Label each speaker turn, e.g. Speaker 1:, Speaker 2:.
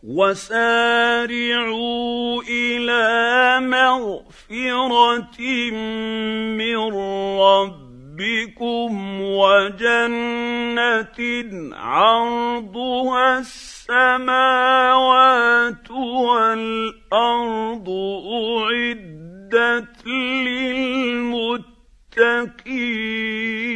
Speaker 1: وسارعوا إلى مغفرة من ربكم وجنة عرضها السماوات والأرض أعدت للمتقين.